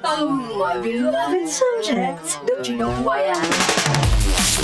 Oh, my beloved subjects, don't you know who I am?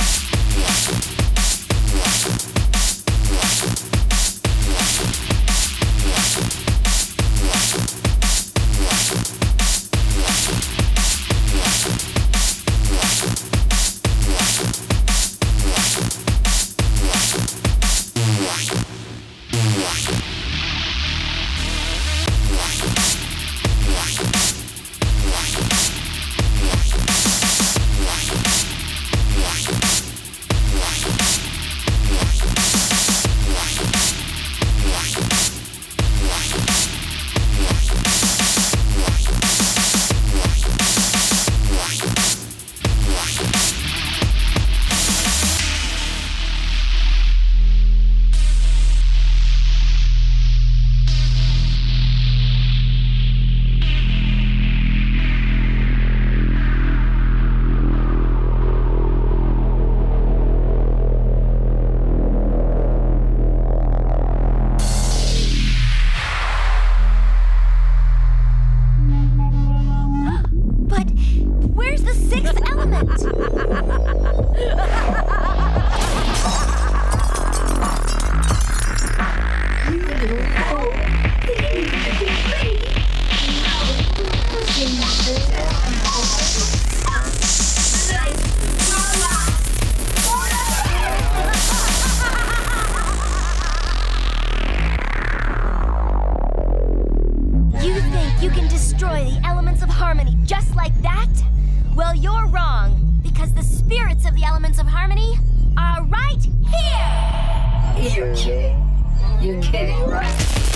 But where's the sixth element? You little fool. You need to get ready. You think you can destroy the elements of harmony just like that? Well, you're wrong, because the spirits of the elements of harmony are right here! You're kidding. You're kidding, right?